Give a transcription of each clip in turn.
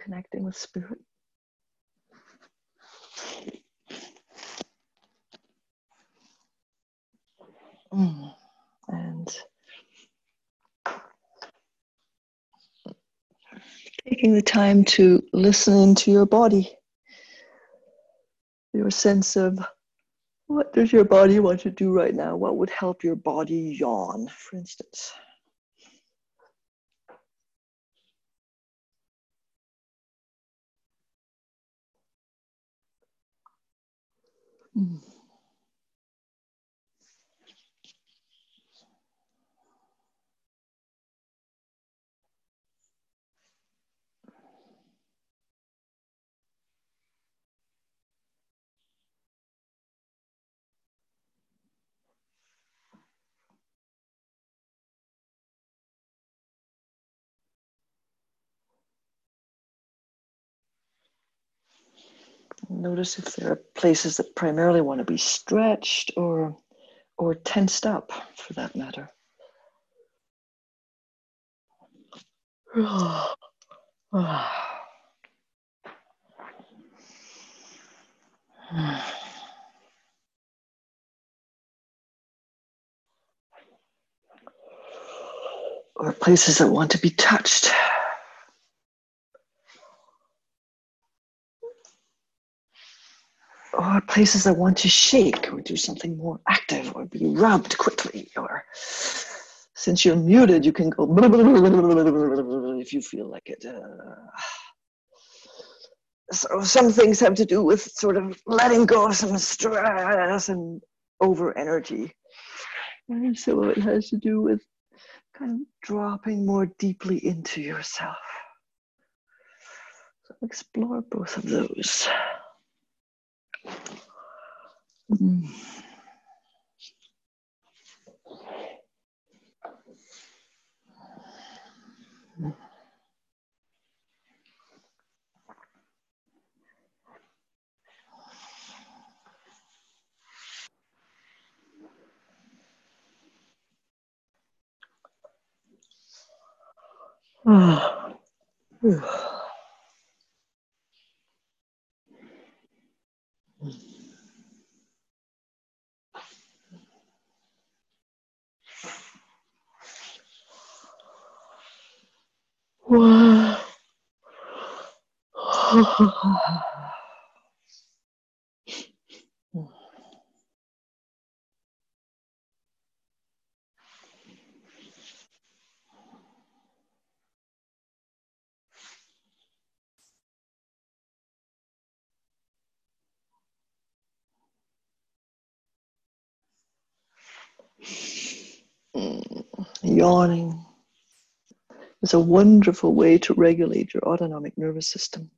connecting with spirit. And taking the time to listen into your body, your sense of what does your body want to do right now? What would help your body yawn, for instance? Notice if there are places that primarily want to be stretched or tensed up, for that matter. Or places that want to be touched. Or places that want to shake or do something more active or be rubbed quickly. Or since you're muted, you can go if you feel like it. So some things have to do with sort of letting go of some stress and over energy. And some of it has to do with kind of dropping more deeply into yourself. So explore both of those. Yawning is a wonderful way to regulate your autonomic nervous system.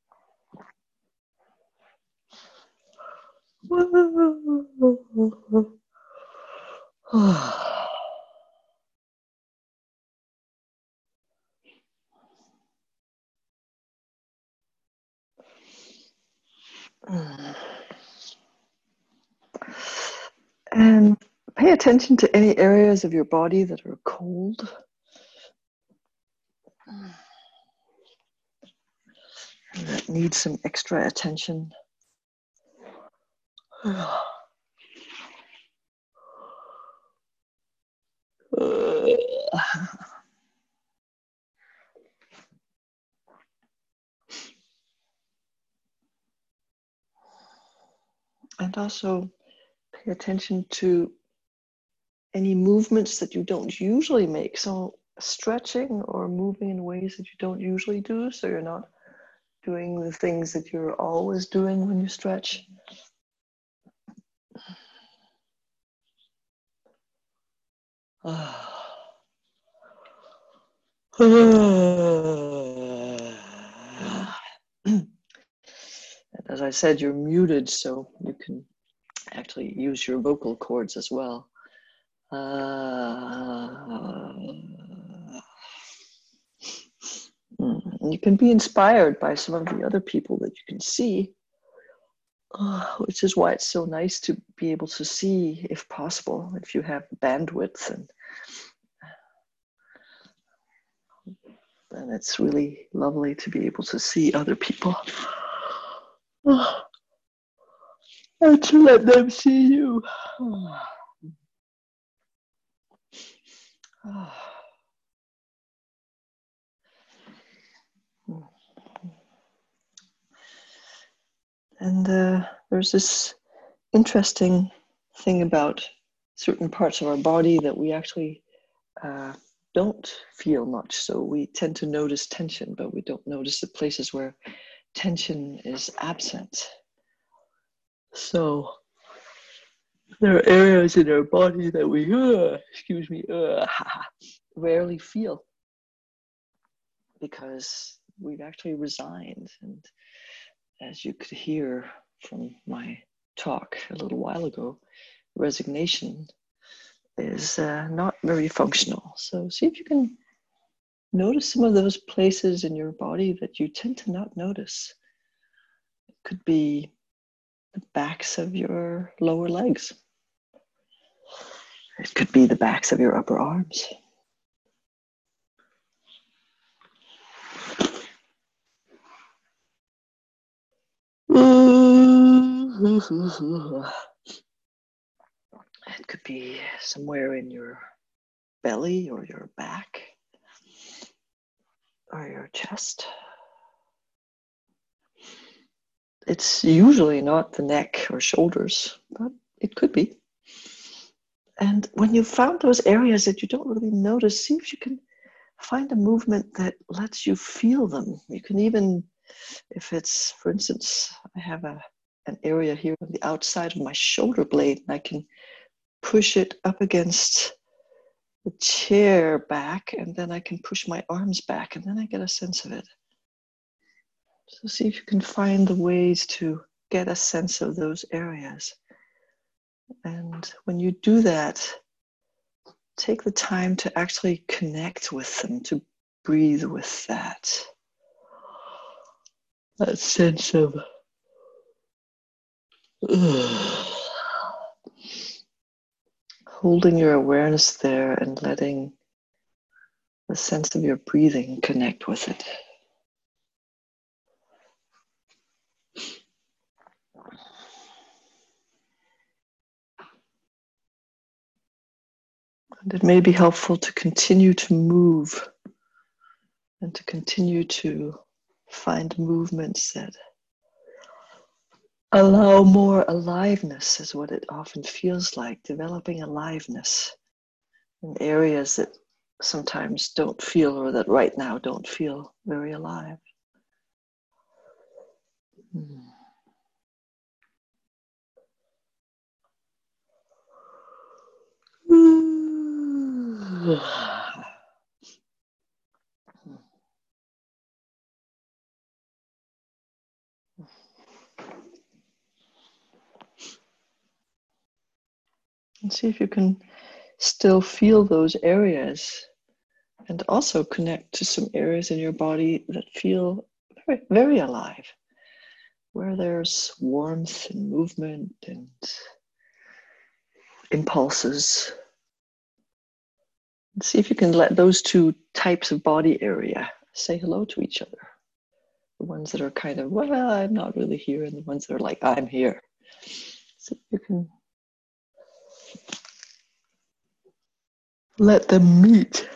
And pay attention to any areas of your body that are cold. That needs some extra attention. And also pay attention to any movements that you don't usually make. So stretching or moving in ways that you don't usually do, so you're not doing the things that you're always doing when you stretch. And as I said, you're muted, so you can actually use your vocal cords as well. You can be inspired by some of the other people that you can see, which is why it's so nice to be able to see, if possible, if you have bandwidth and And it's really lovely to be able to see other people and to let them see you. And there's this interesting thing about certain parts of our body that we actually don't feel much. So we tend to notice tension, but we don't notice the places where tension is absent. So there are areas in our body that we, rarely feel because we've actually resigned. And as you could hear from my talk a little while ago, resignation is not very functional. So see if you can notice some of those places in your body that you tend to not notice. It could be the backs of your lower legs. It could be the backs of your upper arms. It could be somewhere in your belly or your back or your chest. It's usually not the neck or shoulders, but it could be. And when you've found those areas that you don't really notice, see if you can find a movement that lets you feel them. You can even, if it's, for instance, I have an area here on the outside of my shoulder blade, and I can push it up against the chair back, and then I can push my arms back, and then I get a sense of it. So see if you can find the ways to get a sense of those areas. And when you do that, take the time to actually connect with them, to breathe with that sense of holding your awareness there and letting the sense of your breathing connect with it. And it may be helpful to continue to move and to continue to find movements that allow more aliveness, is what it often feels like, developing aliveness in areas that sometimes don't feel, or that right now don't feel very alive. And see if you can still feel those areas and also connect to some areas in your body that feel very, very alive, where there's warmth and movement and impulses. And see if you can let those two types of body area say hello to each other. The ones that are kind of, well, I'm not really here, and the ones that are like, I'm here. So you can let them meet.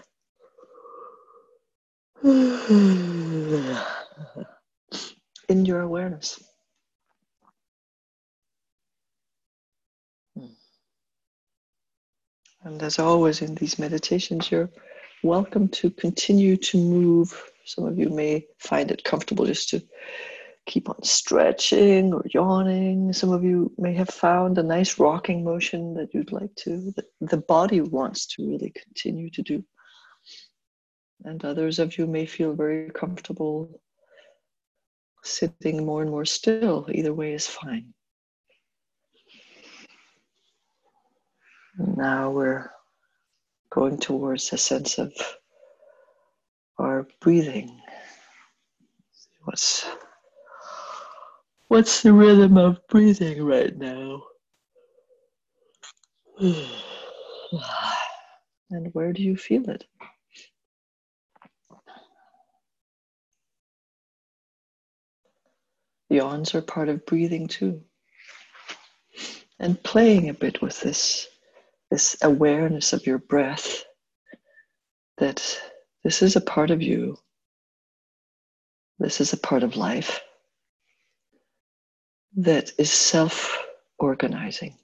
In your awareness. And as always in these meditations, you're welcome to continue to move. Some of you may find it comfortable just to keep on stretching or yawning. Some of you may have found a nice rocking motion that you'd like to, that the body wants to really continue to do. And others of you may feel very comfortable sitting more and more still. Either way is fine. Now we're going towards a sense of our breathing. What's the rhythm of breathing right now? And where do you feel it? Yawns are part of breathing too. And playing a bit with this awareness of your breath, that this is a part of you. This is a part of life that is self-organizing.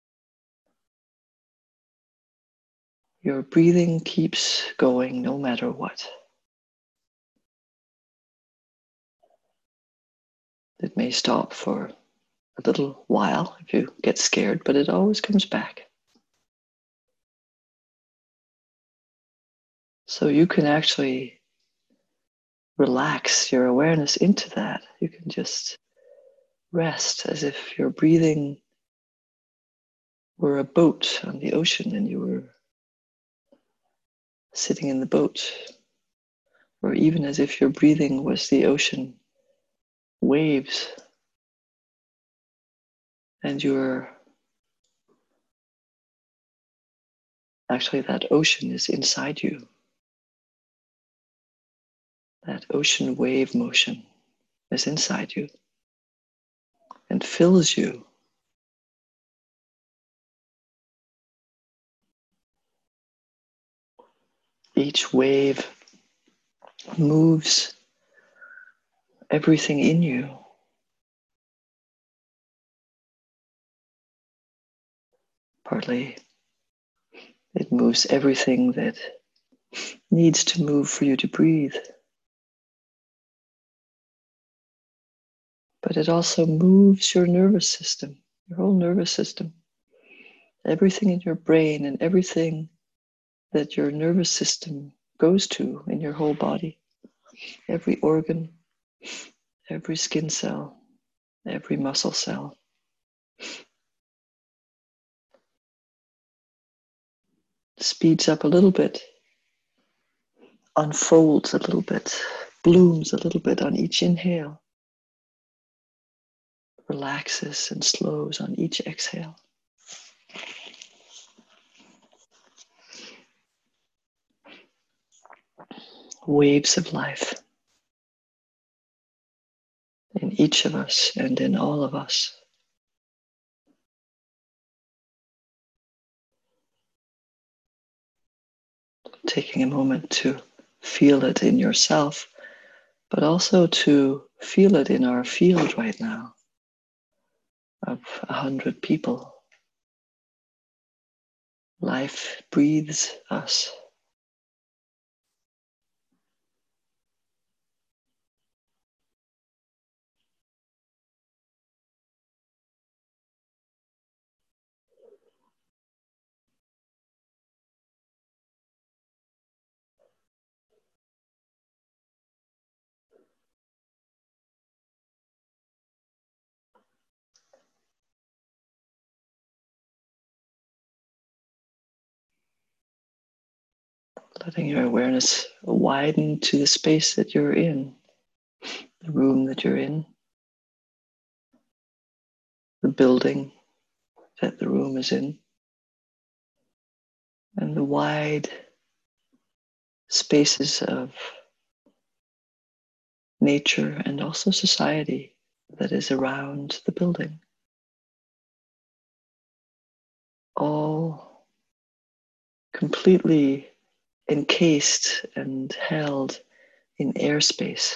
Your breathing keeps going no matter what. It may stop for a little while if you get scared, but it always comes back. So you can actually relax your awareness into that. You can just rest as if your breathing were a boat on the ocean and you were sitting in the boat, or even as if your breathing was the ocean waves and you're actually, that ocean is inside you. That ocean wave motion is inside you and fills you. Each wave moves everything in you. Partly, it moves everything that needs to move for you to breathe. But it also moves your nervous system, your whole nervous system. Everything in your brain and everything that your nervous system goes to in your whole body. Every organ, every skin cell, every muscle cell. Speeds up a little bit, unfolds a little bit, blooms a little bit on each inhale, relaxes and slows on each exhale. Waves of life in each of us and in all of us. Taking a moment to feel it in yourself, but also to feel it in our field right now of 100 people. Life breathes us. Letting your awareness widen to the space that you're in, the room that you're in, the building that the room is in, and the wide spaces of nature and also society that is around the building. All completely encased and held in airspace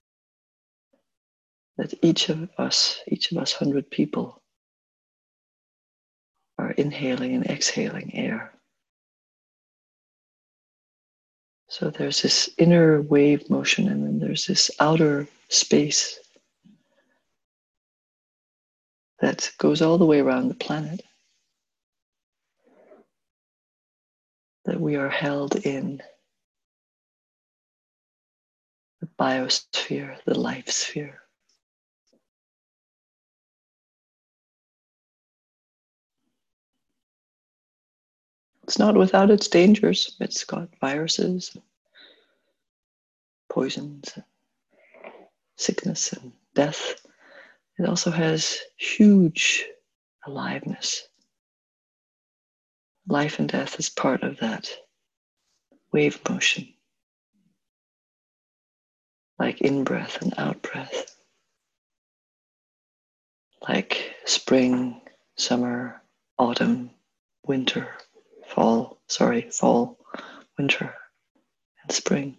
that each of us 100 people, are inhaling and exhaling air. So there's this inner wave motion, and then there's this outer space that goes all the way around the planet, that we are held in the biosphere, the life sphere. It's not without its dangers. It's got viruses, poisons, sickness, and death. It also has huge aliveness. Life and death is part of that wave motion, like in-breath and out-breath. like spring, summer, autumn, winter, fall, winter, and spring.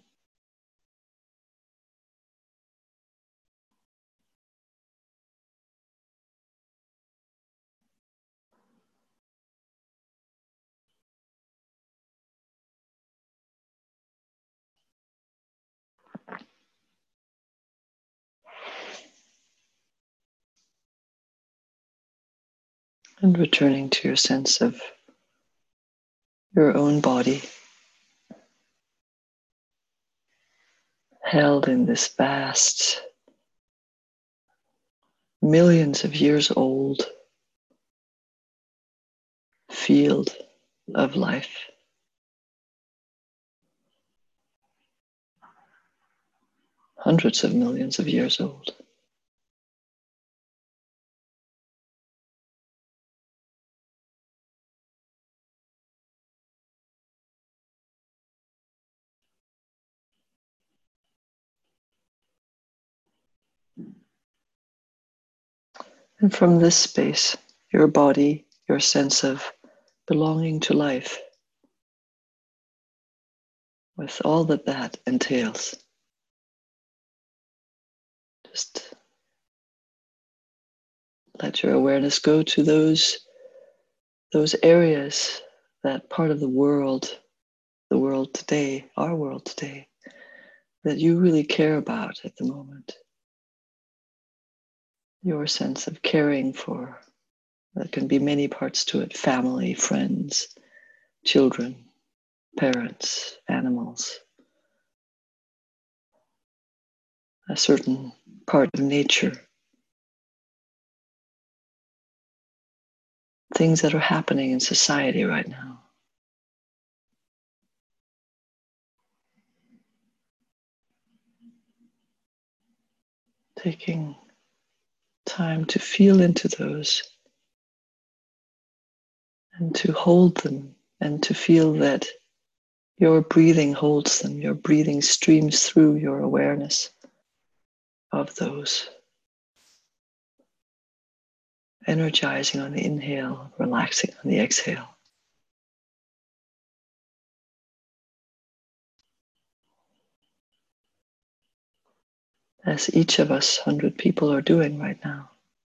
And returning to your sense of your own body, held in this vast, millions of years old field of life. Hundreds of millions of years old. And from this space, your body, your sense of belonging to life, with all that that entails, just let your awareness go to those areas, that part of the world today, our world today, that you really care about at the moment. Your sense of caring for, there can be many parts to it: family, friends, children, parents, animals, a certain part of nature, things that are happening in society right now. Taking time to feel into those and to hold them and to feel that your breathing holds them, your breathing streams through your awareness of those. Energizing on the inhale, relaxing on the exhale. As each of us, 100 people, are doing right now.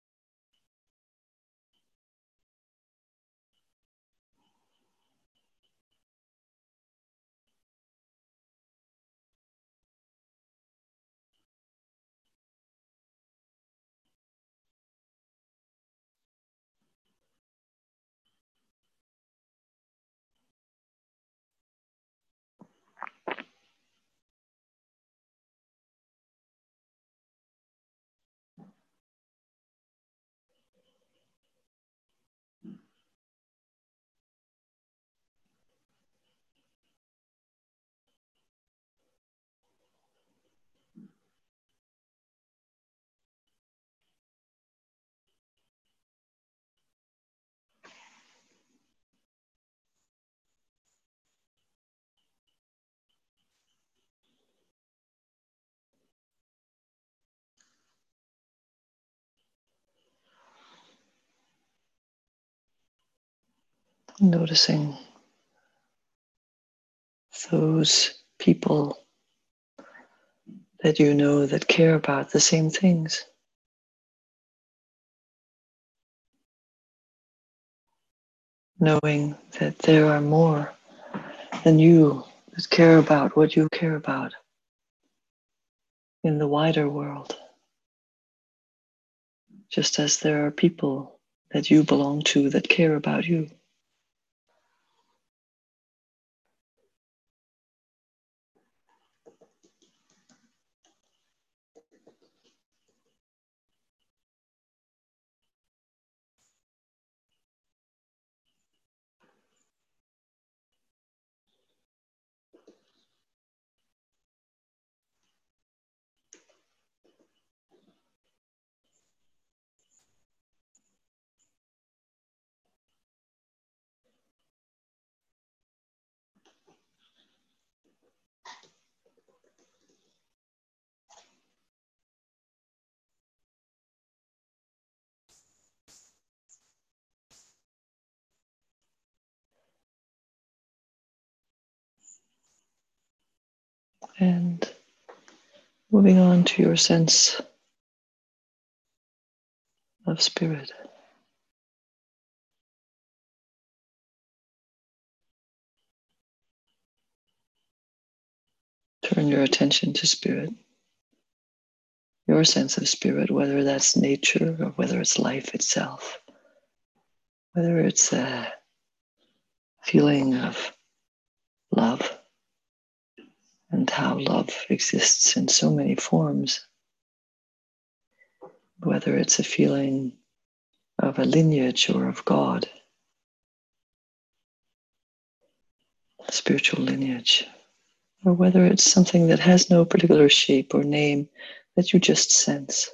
Noticing those people that you know that care about the same things. Knowing that there are more than you that care about what you care about in the wider world. Just as there are people that you belong to that care about you. And moving on to your sense of spirit. Turn your attention to spirit, your sense of spirit, whether that's nature or whether it's life itself, whether it's a feeling of love and how love exists in so many forms, whether it's a feeling of a lineage or of God, a spiritual lineage, or whether it's something that has no particular shape or name that you just sense.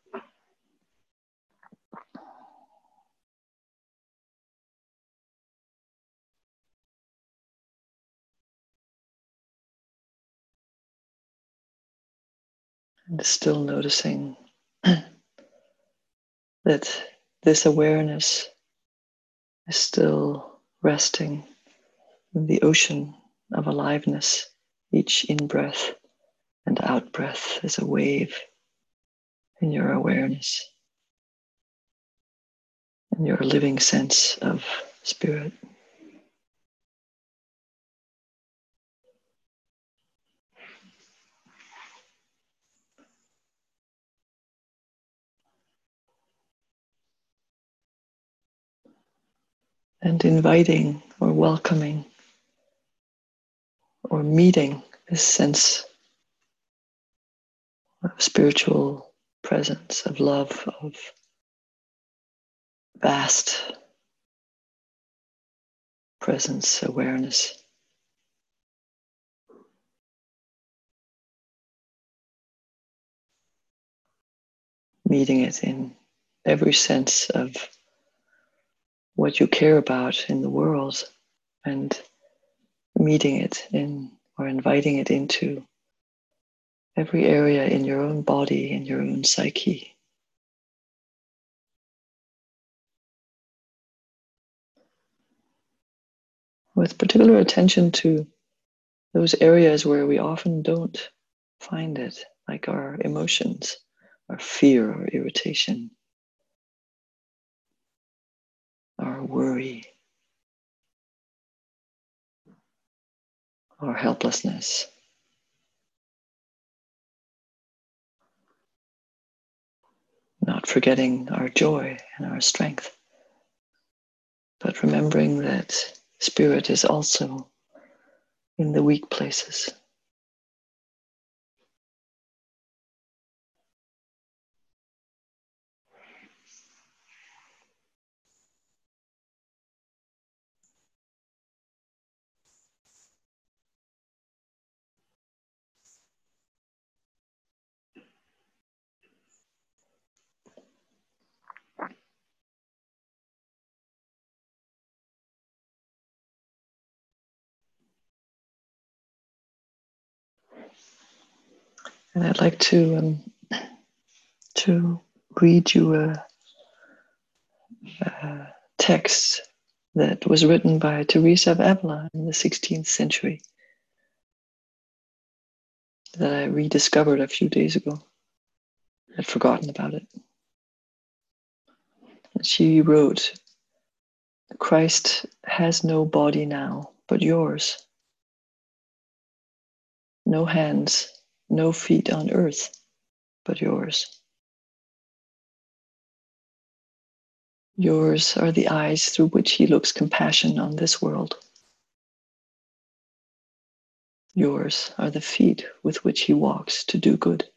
And still noticing that this awareness is still resting in the ocean of aliveness. Each in-breath and out-breath is a wave in your awareness, in your living sense of spirit. And inviting or welcoming or meeting this sense of spiritual presence, of love, of vast presence, awareness. Meeting it in every sense of what you care about in the world, and meeting it in or inviting it into every area in your own body, in your own psyche. With particular attention to those areas where we often don't find it, like our emotions, our fear or irritation, our worry, our helplessness. Not forgetting our joy and our strength, but remembering that spirit is also in the weak places. And I'd like to read you a text that was written by Teresa of Avila in the 16th century that I rediscovered a few days ago. I'd forgotten about it. And she wrote, "Christ has no body now but yours, no hands, no feet on earth but yours. Yours are the eyes through which he looks compassion on this world. Yours are the feet with which he walks to do good.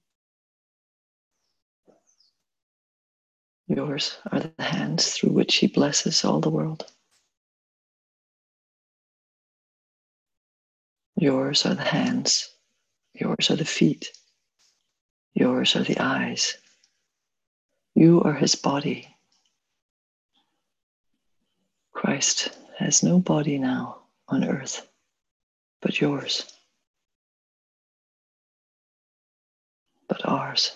Yours are the hands through which he blesses all the world. Yours are the hands. Yours are the feet. Yours are the eyes. You are his body. Christ has no body now on earth but yours, but ours."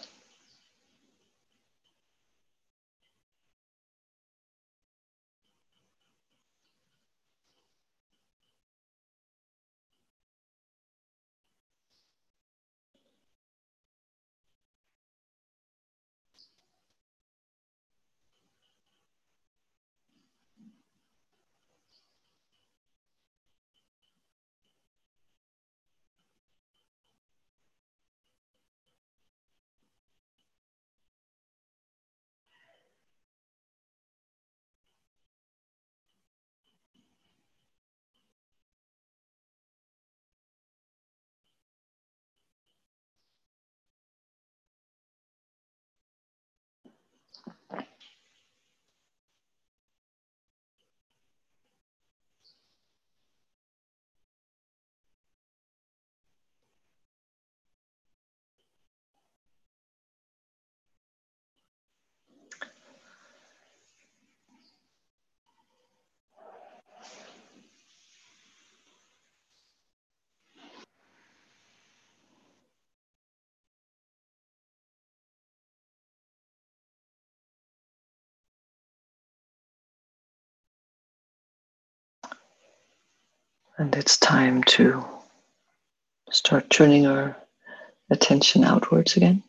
And it's time to start turning our attention outwards again.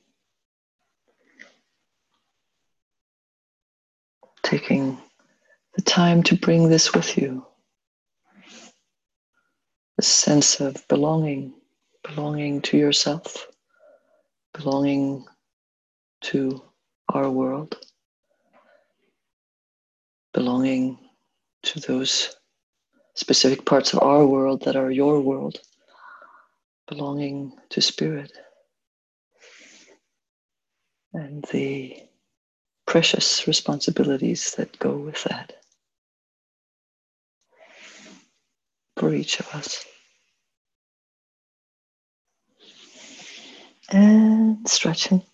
Taking the time to bring this with you. The sense of belonging to yourself, belonging to our world, belonging to those specific parts of our world that are your world, belonging to spirit, and the precious responsibilities that go with that for each of us. And stretching.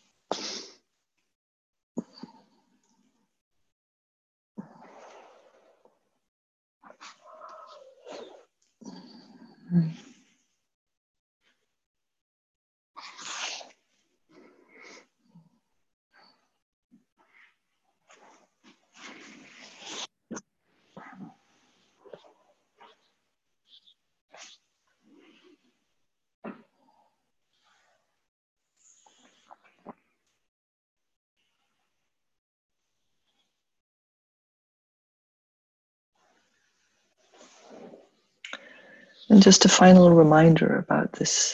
And just a final reminder about this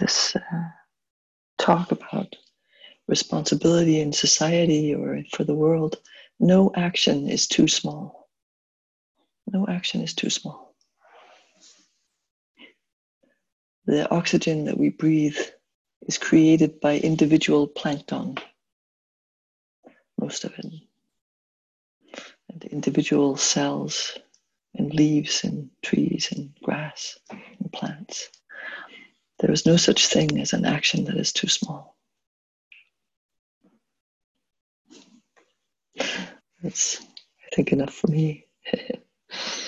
talk about responsibility in society or for the world. No action is too small. No action is too small. The oxygen that we breathe is created by individual plankton, most of it, and individual cells and leaves and trees and grass and plants. There is no such thing as an action that is too small. That's, I think, enough for me.